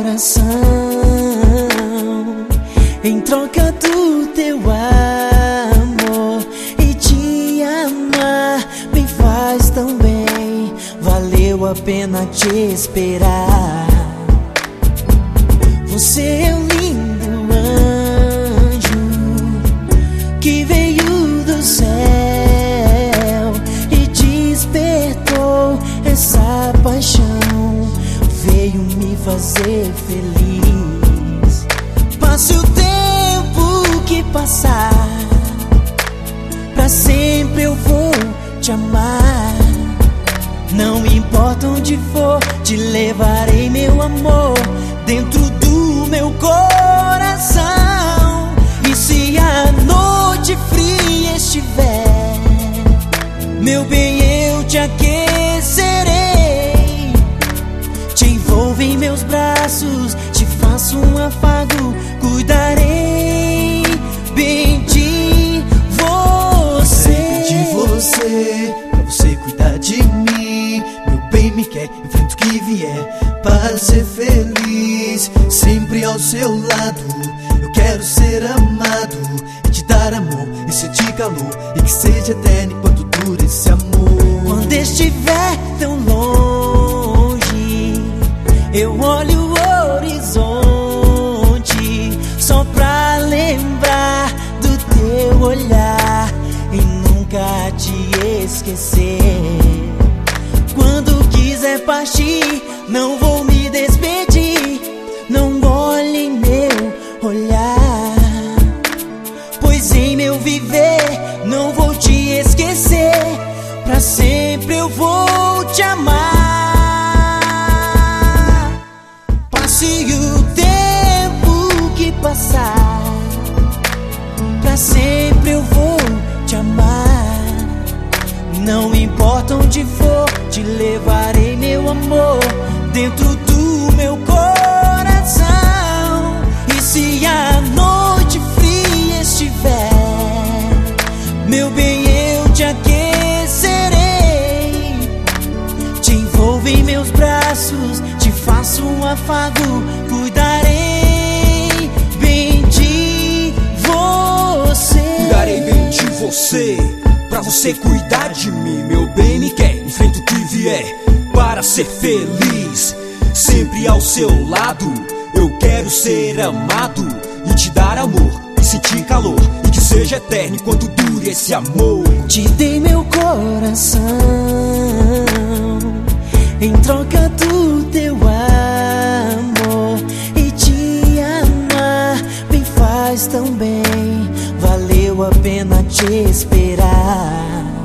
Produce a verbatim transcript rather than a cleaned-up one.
coração em troca do teu amor, e te amar me faz tão bem, valeu a pena te esperar. Você é um lindo anjo que veio do céu e despertou essa paixão, veio me fazer feliz. Passe o tempo que passar, pra sempre eu vou te amar. Não importa onde for, te levarei, meu amor, dentro do meu coração. E se a noite fria estiver, meu bem, eu te aquecerei. Te envolvo em meus braços, te faço um afago, cuidarei bem de você. De você, pra você cuidar de mim. Meu bem me quer, enfrenta o que vier para ser feliz, sempre ao seu lado. Eu quero ser amado e te dar amor e sentir calor, e que seja eterno enquanto dure esse amor. Quando estiver tão longe, eu olho o horizonte só pra lembrar do teu olhar e nunca te esquecer. Quando quiser partir, não vou me despedir, não olhe em meu olhar, pois em meu viver não vou te esquecer, pra sempre eu vou te amar. Passe o tempo que passar, pra sempre eu vou te amar. Não importa onde for, te levarei, meu amor, dentro do meu coração. E se a noite fria estiver, meu bem, eu te aquecerei. Te envolvo em meus braços, te faço um afago, cuidarei bem de você. Cuidarei bem de você, pra você cuidar de mim. Meu bem me quer, enfrenta o que vier para ser feliz, sempre ao seu lado. Eu quero ser amado e te dar amor e sentir calor, e que seja eterno enquanto dure esse amor. Te dei meu coração em troca do teu amor, e te amar me faz tão bem, valeu a pena te esperar.